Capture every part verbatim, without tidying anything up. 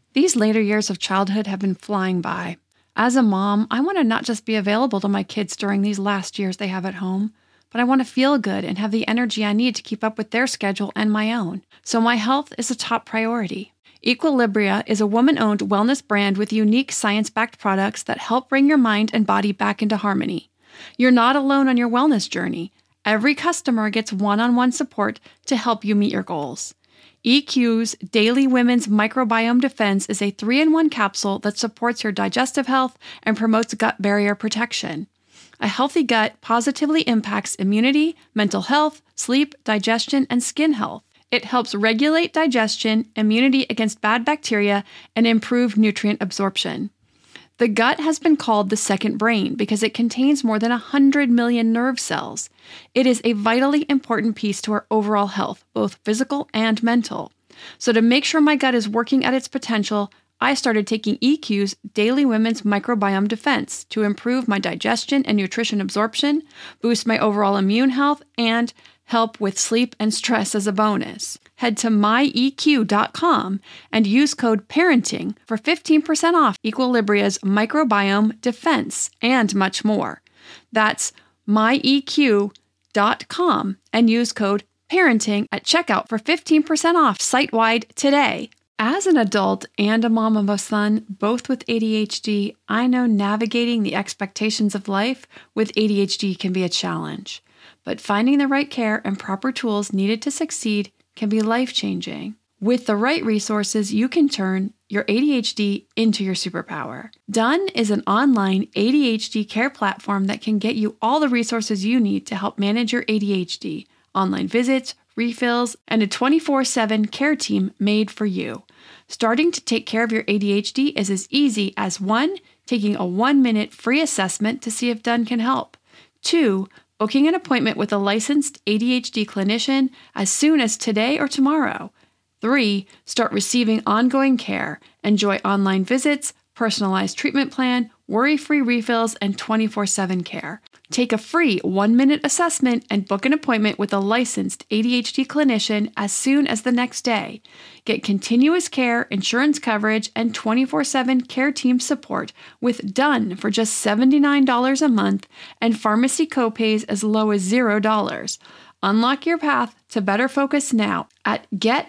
These later years of childhood have been flying by. As a mom, I want to not just be available to my kids during these last years they have at home, but I want to feel good and have the energy I need to keep up with their schedule and my own. So my health is a top priority. Equilibria is a woman-owned wellness brand with unique science-backed products that help bring your mind and body back into harmony. You're not alone on your wellness journey. Every customer gets one-on-one support to help you meet your goals. E Q's Daily Women's Microbiome Defense is a three in one capsule that supports your digestive health and promotes gut barrier protection. A healthy gut positively impacts immunity, mental health, sleep, digestion, and skin health. It helps regulate digestion, immunity against bad bacteria, and improve nutrient absorption. The gut has been called the second brain because it contains more than one hundred million nerve cells. It is a vitally important piece to our overall health, both physical and mental. So to make sure my gut is working at its potential, I started taking E Q's Daily Women's Microbiome Defense to improve my digestion and nutrition absorption, boost my overall immune health, and help with sleep and stress as a bonus. Head to my E Q dot com and use code PARENTING for fifteen percent off Equilibria's Microbiome Defense and much more. That's my E Q dot com and use code PARENTING at checkout for fifteen percent off site-wide today. As an adult and a mom of a son, both with A D H D, I know navigating the expectations of life with A D H D can be a challenge. But finding the right care and proper tools needed to succeed can be life-changing. With the right resources, you can turn your A D H D into your superpower. Done is an online A D H D care platform that can get you all the resources you need to help manage your A D H D, online visits, refills, and a twenty-four seven care team made for you. Starting to take care of your A D H D is as easy as one, taking a one-minute free assessment to see if Done can help. Two, booking an appointment with a licensed A D H D clinician as soon as today or tomorrow. Three, start receiving ongoing care. Enjoy online visits, personalized treatment plan, worry-free refills, and twenty-four seven care. Take a free one-minute assessment and book an appointment with a licensed A D H D clinician as soon as the next day. Get continuous care, insurance coverage, and twenty-four seven care team support with Done for just seventy-nine dollars a month and pharmacy copays as low as zero dollars. Unlock your path to better focus now at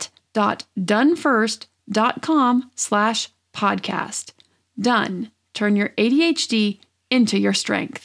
get.donefirst.com slash podcast. Done. Turn your A D H D into your strength.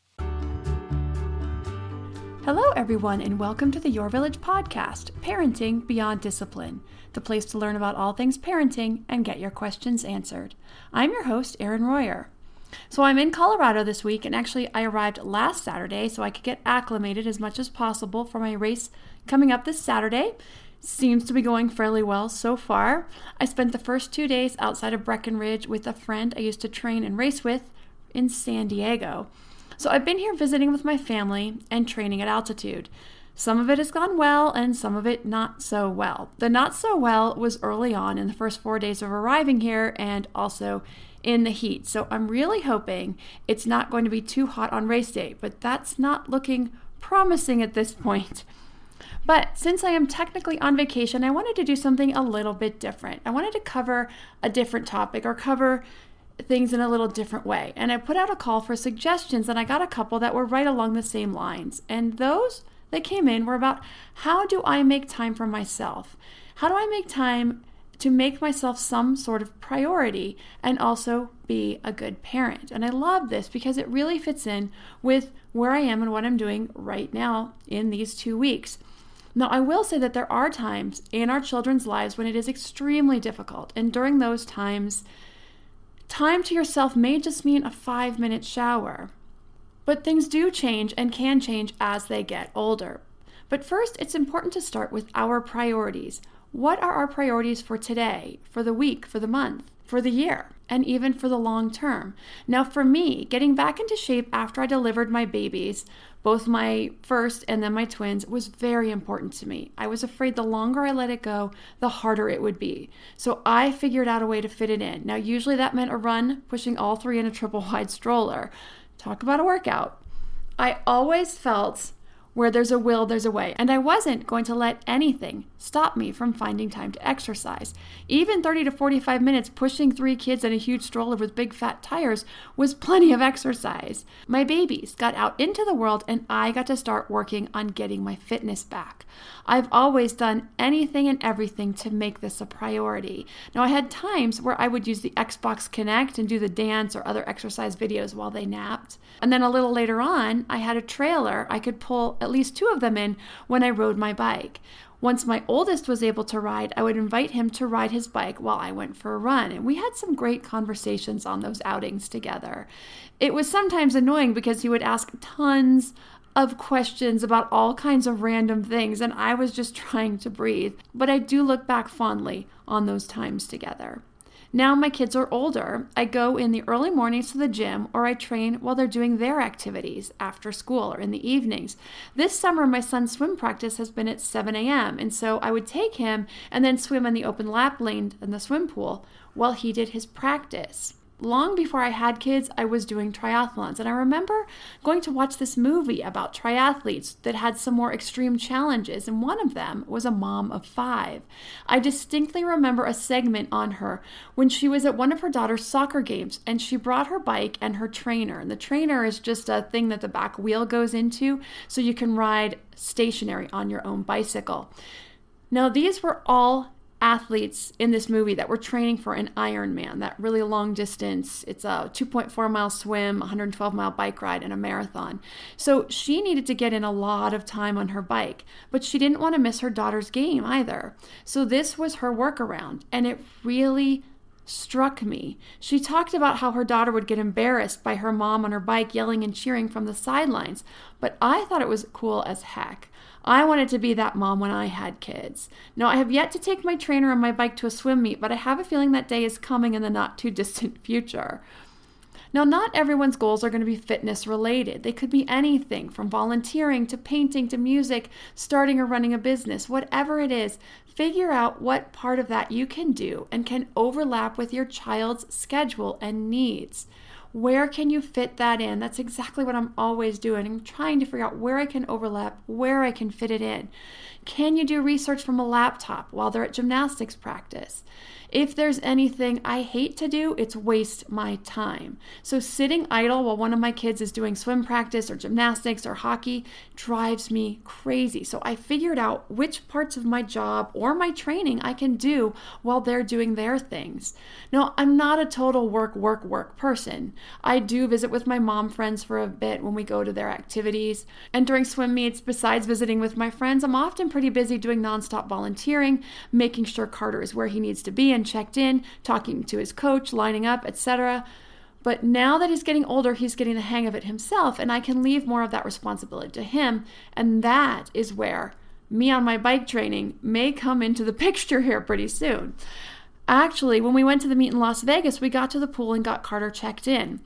Hello, everyone, and welcome to the Your Village podcast, Parenting Beyond Discipline, the place to learn about all things parenting and get your questions answered. I'm your host, Erin Royer. So I'm in Colorado this week, and actually I arrived last Saturday so I could get acclimated as much as possible for my race coming up this Saturday. Seems to be going fairly well so far. I spent the first two days outside of Breckenridge with a friend I used to train and race with in San Diego. So I've been here visiting with my family and training at altitude. Some of it has gone well and some of it not so well. The not so well was early on in the first four days of arriving here and also in the heat. So I'm really hoping it's not going to be too hot on race day, but that's not looking promising at this point. But since I am technically on vacation, I wanted to do something a little bit different. I wanted to cover a different topic or cover things in a little different way. And I put out a call for suggestions, and I got a couple that were right along the same lines. And those that came in were about, how do I make time for myself? How do I make time to make myself some sort of priority and also be a good parent? And I love this because it really fits in with where I am and what I'm doing right now in these two weeks. Now, I will say that there are times in our children's lives when it is extremely difficult. And during those times, time to yourself may just mean a five-minute shower. But things do change and can change as they get older. But first, it's important to start with our priorities. What are our priorities for today, for the week, for the month, for the year, and even for the long term? Now, for me, getting back into shape after I delivered my babies, both my first and then my twins, was very important to me. I was afraid the longer I let it go, the harder it would be. So I figured out a way to fit it in. Now, usually that meant a run, pushing all three in a triple wide stroller. Talk about a workout. I always felt Where there's a will, there's a way. And I wasn't going to let anything stop me from finding time to exercise. Even thirty to forty-five minutes pushing three kids in a huge stroller with big fat tires was plenty of exercise. My babies got out into the world and I got to start working on getting my fitness back. I've always done anything and everything to make this a priority. Now, I had times where I would use the Xbox Kinect and do the dance or other exercise videos while they napped. And then a little later on, I had a trailer I could pull at least two of them in when I rode my bike. Once my oldest was able to ride, I would invite him to ride his bike while I went for a run. And we had some great conversations on those outings together. It was sometimes annoying because he would ask tons of questions about all kinds of random things, and I was just trying to breathe. But I do look back fondly on those times together. Now my kids are older. I go in the early mornings to the gym, or I train while they're doing their activities after school or in the evenings. This summer, my son's swim practice has been at seven a.m., and so I would take him and then swim in the open lap lane in the swim pool while he did his practice. Long before I had kids, I was doing triathlons, and I remember going to watch this movie about triathletes that had some more extreme challenges, and one of them was a mom of five. I distinctly remember a segment on her when she was at one of her daughter's soccer games, and she brought her bike and her trainer, and the trainer is just a thing that the back wheel goes into so you can ride stationary on your own bicycle. Now, these were all athletes in this movie that were training for an Ironman, that really long distance. It's a two point four mile swim, one hundred twelve mile bike ride, and a marathon. So she needed to get in a lot of time on her bike, but she didn't want to miss her daughter's game either. So this was her workaround, and it really struck me. She talked about how her daughter would get embarrassed by her mom on her bike yelling and cheering from the sidelines, but I thought it was cool as heck. I wanted to be that mom when I had kids. Now, I have yet to take my trainer on my bike to a swim meet, but I have a feeling that day is coming in the not too distant future. Now, not everyone's goals are going to be fitness related. They could be anything from volunteering to painting to music, starting or running a business. Whatever it is, figure out what part of that you can do and can overlap with your child's schedule and needs. Where can you fit that in? That's exactly what I'm always doing. I'm trying to figure out where I can overlap, where I can fit it in. Can you do research from a laptop while they're at gymnastics practice? If there's anything I hate to do, it's waste my time. So sitting idle while one of my kids is doing swim practice or gymnastics or hockey drives me crazy. So I figured out which parts of my job or my training I can do while they're doing their things. Now, I'm not a total work, work, work person. I do visit with my mom friends for a bit when we go to their activities. And during swim meets, besides visiting with my friends, I'm often pretty busy doing nonstop volunteering, making sure Carter is where he needs to be and checked in, talking to his coach, lining up, et cetera. But now that he's getting older, he's getting the hang of it himself, and I can leave more of that responsibility to him. And that is where me on my bike training may come into the picture here pretty soon. Actually, when we went to the meet in Las Vegas, we got to the pool and got Carter checked in.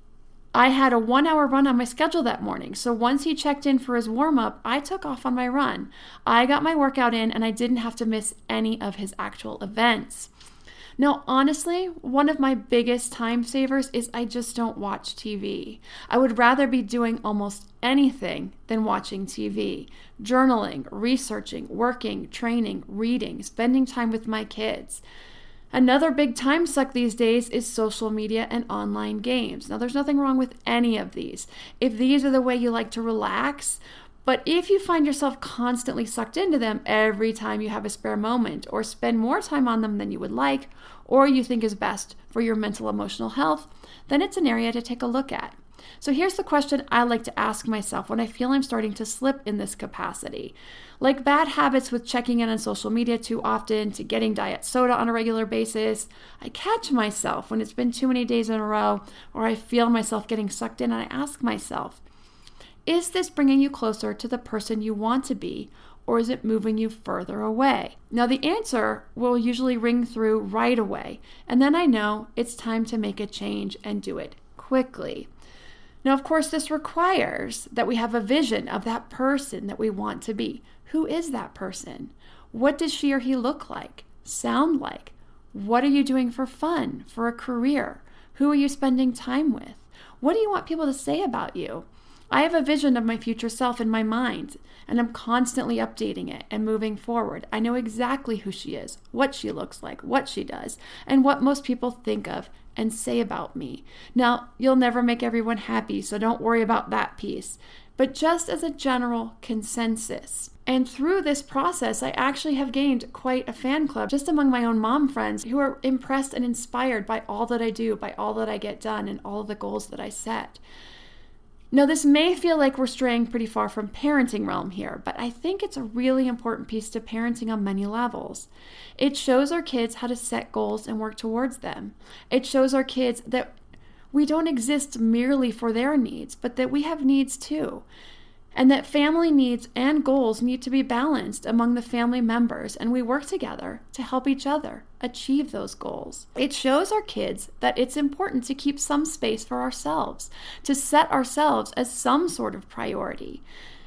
I had a one hour run on my schedule that morning. So once he checked in for his warm up, I took off on my run. I got my workout in and I didn't have to miss any of his actual events. Now, honestly, one of my biggest time savers is I just don't watch T V. I would rather be doing almost anything than watching T V. Journaling, researching, working, training, reading, spending time with my kids. Another big time suck these days is social media and online games. Now, there's nothing wrong with any of these. If these are the way you like to relax, but if you find yourself constantly sucked into them every time you have a spare moment, or spend more time on them than you would like, or you think is best for your mental emotional health, then it's an area to take a look at. So here's the question I like to ask myself when I feel I'm starting to slip in this capacity. Like bad habits with checking in on social media too often, to getting diet soda on a regular basis, I catch myself when it's been too many days in a row, or I feel myself getting sucked in, and I ask myself, is this bringing you closer to the person you want to be, or is it moving you further away? Now, the answer will usually ring through right away, and then I know it's time to make a change and do it quickly. Now, of course, this requires that we have a vision of that person that we want to be. Who is that person? What does she or he look like, sound like? What are you doing for fun, for a career? Who are you spending time with? What do you want people to say about you? I have a vision of my future self in my mind, and I'm constantly updating it and moving forward. I know exactly who she is, what she looks like, what she does, and what most people think of and say about me. Now, you'll never make everyone happy, so don't worry about that piece. But just as a general consensus. And through this process, I actually have gained quite a fan club just among my own mom friends who are impressed and inspired by all that I do, by all that I get done, and all of the goals that I set. Now, this may feel like we're straying pretty far from parenting realm here, but I think it's a really important piece to parenting on many levels. It shows our kids how to set goals and work towards them. It shows our kids that we don't exist merely for their needs, but that we have needs too. And that family needs and goals need to be balanced among the family members, and we work together to help each other achieve those goals. It shows our kids that it's important to keep some space for ourselves, to set ourselves as some sort of priority.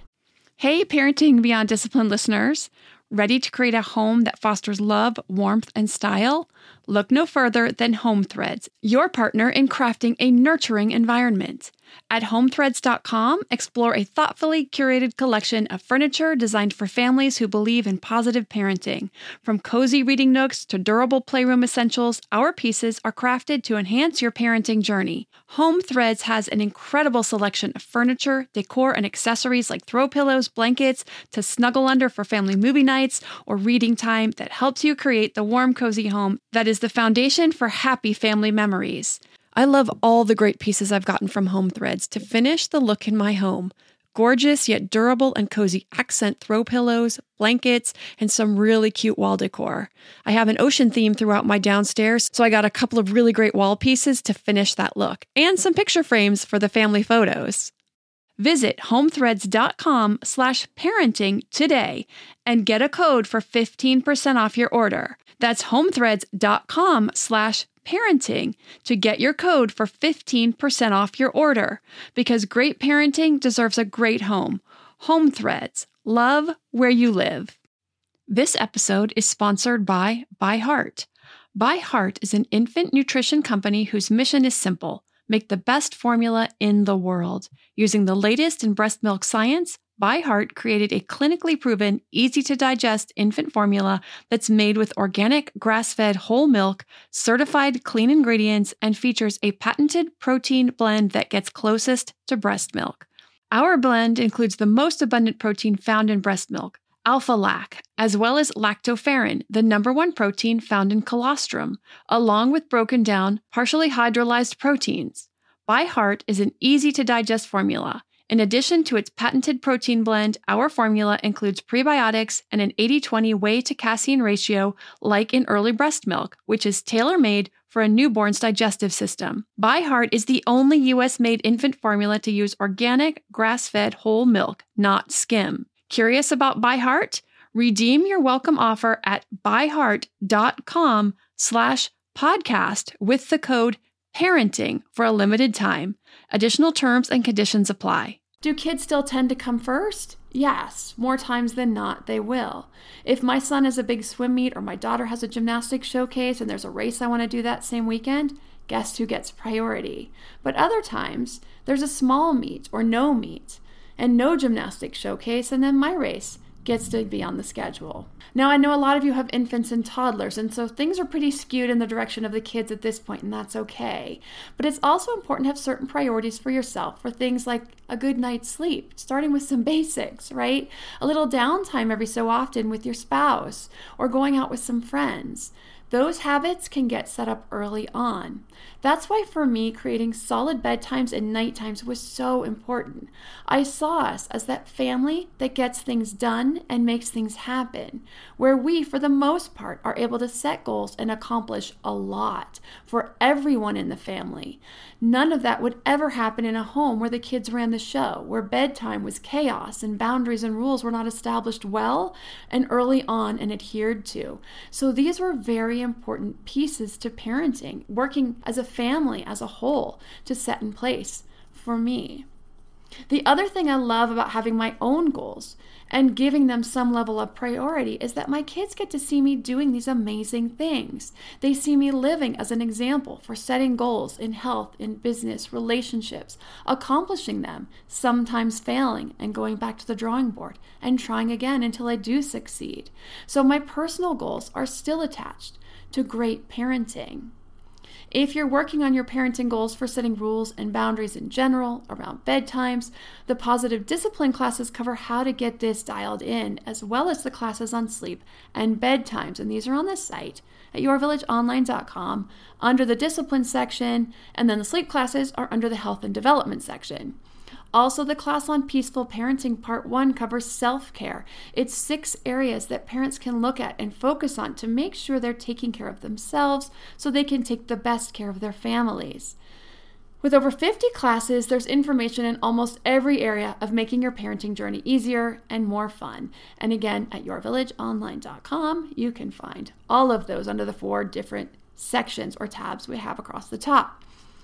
Hey, Parenting Beyond Discipline listeners. Ready to create a home that fosters love, warmth, and style? Look no further than Home Threads, your partner in crafting a nurturing environment. At home threads dot com, explore a thoughtfully curated collection of furniture designed for families who believe in positive parenting. From cozy reading nooks to durable playroom essentials, our pieces are crafted to enhance your parenting journey. Home Threads has an incredible selection of furniture, decor, and accessories like throw pillows, blankets, to snuggle under for family movie nights or reading time that helps you create the warm, cozy home that is the foundation for happy family memories. I love all the great pieces I've gotten from Home Threads to finish the look in my home. Gorgeous yet durable and cozy accent throw pillows, blankets, and some really cute wall decor. I have an ocean theme throughout my downstairs, so I got a couple of really great wall pieces to finish that look, and some picture frames for the family photos. Visit homethreads.com slash parenting today and get a code for fifteen percent off your order. That's homethreads.com slash parenting to get your code for fifteen percent off your order, because great parenting deserves a great home. Home Threads, love where you live. This episode is sponsored by ByHeart. ByHeart is an infant nutrition company whose mission is simple: make the best formula in the world. Using the latest in breast milk science, ByHeart created a clinically proven, easy-to-digest infant formula that's made with organic, grass-fed whole milk, certified clean ingredients, and features a patented protein blend that gets closest to breast milk. Our blend includes the most abundant protein found in breast milk, alpha-lac, as well as lactoferrin, the number one protein found in colostrum, along with broken down, partially hydrolyzed proteins. ByHeart is an easy-to-digest formula. In addition to its patented protein blend, our formula includes prebiotics and an eighty twenty whey to casein ratio like in early breast milk, which is tailor-made for a newborn's digestive system. ByHeart is the only U S-made infant formula to use organic, grass-fed whole milk, not skim. Curious about ByHeart? Redeem your welcome offer at byheart.com slash podcast with the code parenting for a limited time. Additional terms and conditions apply. Do kids still tend to come first? Yes, more times than not, they will. If my son has a big swim meet or my daughter has a gymnastics showcase and there's a race I want to do that same weekend, guess who gets priority? But other times, there's a small meet or no meet and no gymnastics showcase, and then my race gets to be on the schedule. Now, I know a lot of you have infants and toddlers, and so things are pretty skewed in the direction of the kids at this point, and that's okay. But it's also important to have certain priorities for yourself for things like a good night's sleep, starting with some basics, right? A little downtime every so often with your spouse, or going out with some friends. Those habits can get set up early on. That's why for me, creating solid bedtimes and night times was so important. I saw us as that family that gets things done and makes things happen, where we, for the most part, are able to set goals and accomplish a lot for everyone in the family. None of that would ever happen in a home where the kids ran the show, where bedtime was chaos and boundaries and rules were not established well and early on and adhered to. So these were very important pieces to parenting, working as a family as a whole to set in place for me. The other thing I love about having my own goals and giving them some level of priority is that my kids get to see me doing these amazing things. They see me living as an example for setting goals in health, in business, relationships, accomplishing them, sometimes failing and going back to the drawing board and trying again until I do succeed. So my personal goals are still attached to great parenting. If you're working on your parenting goals for setting rules and boundaries in general around bedtimes, the positive discipline classes cover how to get this dialed in, as well as the classes on sleep and bedtimes. And these are on the site at your village online dot com under the discipline section, and then the sleep classes are under the health and development section. Also, the class on Peaceful Parenting Part one covers self-care. It's six areas that parents can look at and focus on to make sure they're taking care of themselves so they can take the best care of their families. With over fifty classes, there's information in almost every area of making your parenting journey easier and more fun. And again, at your village online dot com, you can find all of those under the four different sections or tabs we have across the top.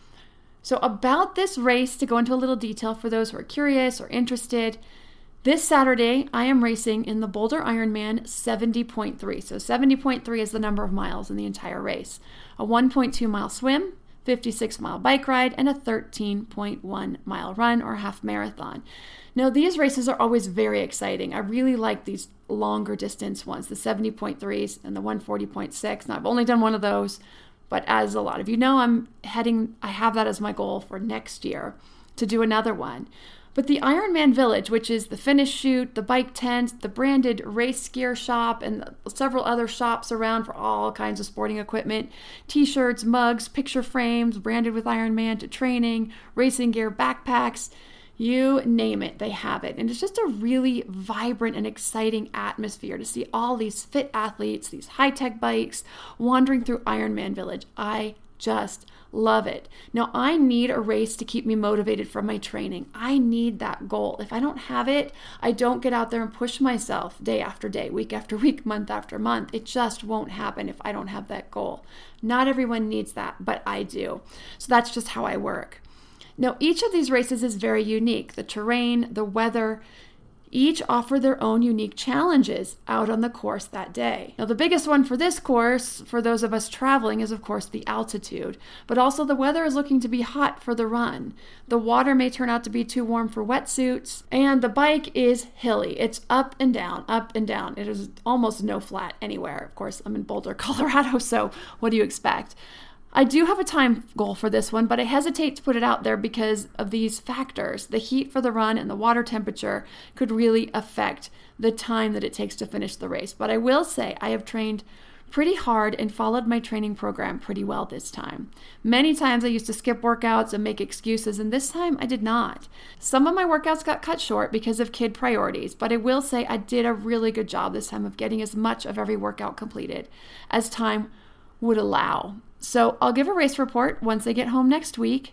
So about this race, to go into a little detail for those who are curious or interested, this Saturday I am racing in the Boulder Ironman seventy point three. So seventy point three is the number of miles in the entire race. A one point two mile swim, fifty-six mile bike ride, and a thirteen point one mile run or half marathon. Now these races are always very exciting. I really like these longer distance ones, the seventy point threes and the one forty point six. Now I've only done one of those. But as a lot of you know, I'm heading, I have that as my goal for next year to do another one. But the Ironman Village, which is the finish chute, the bike tent, the branded race gear shop, and several other shops around for all kinds of sporting equipment, t-shirts, mugs, picture frames, branded with Ironman, to training, racing gear, backpacks, you name it, they have it. And it's just a really vibrant and exciting atmosphere to see all these fit athletes, these high-tech bikes, wandering through Ironman Village. I just love it. Now, I need a race to keep me motivated from my training. I need that goal. If I don't have it, I don't get out there and push myself day after day, week after week, month after month. It just won't happen if I don't have that goal. Not everyone needs that, but I do. So that's just how I work. Now, each of these races is very unique. The terrain, the weather, each offer their own unique challenges out on the course that day. Now, the biggest one for this course, for those of us traveling, is of course the altitude, but also the weather is looking to be hot for the run. The water may turn out to be too warm for wetsuits, and the bike is hilly. It's up and down, up and down. It is almost no flat anywhere. Of course, I'm in Boulder, Colorado, so what do you expect? I do have a time goal for this one, but I hesitate to put it out there because of these factors. The heat for the run and the water temperature could really affect the time that it takes to finish the race. But I will say I have trained pretty hard and followed my training program pretty well this time. Many times I used to skip workouts and make excuses, and this time I did not. Some of my workouts got cut short because of kid priorities, but I will say I did a really good job this time of getting as much of every workout completed as time would allow. So I'll give a race report once I get home next week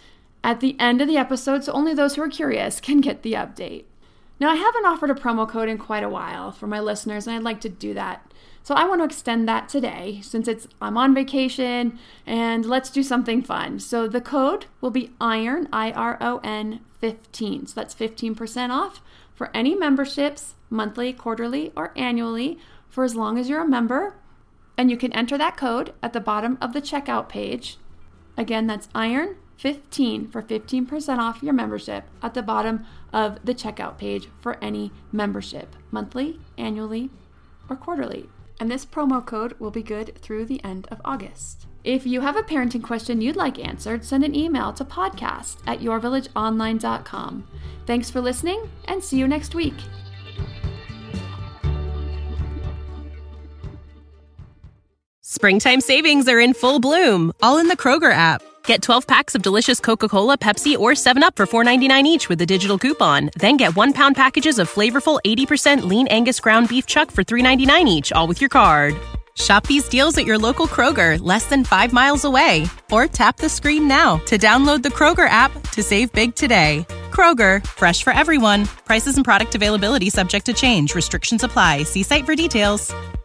at the end of the episode, so only those who are curious can get the update. Now, I haven't offered a promo code in quite a while for my listeners, and I'd like to do that. So I want to extend that today since it's I'm on vacation, and let's do something fun. So the code will be IRON, I R O N fifteen. So that's fifteen percent off for any memberships, monthly, quarterly, or annually, for as long as you're a member. And you can enter that code at the bottom of the checkout page. Again, that's IRON fifteen for fifteen percent off your membership at the bottom of the checkout page for any membership, monthly, annually, or quarterly. And this promo code will be good through the end of August. If you have a parenting question you'd like answered, send an email to podcast at your village online dot com. Thanks for listening, and see you next week. Springtime savings are in full bloom, all in the Kroger app. Get twelve packs of delicious Coca-Cola, Pepsi, or seven up for four ninety-nine each with a digital coupon. Then get one pound packages of flavorful eighty percent lean Angus ground beef chuck for three ninety-nine each, all with your card. Shop these deals at your local Kroger, less than five miles away. Or tap the screen now to download the Kroger app to save big today. Kroger, fresh for everyone. Prices and product availability subject to change. Restrictions apply. See site for details.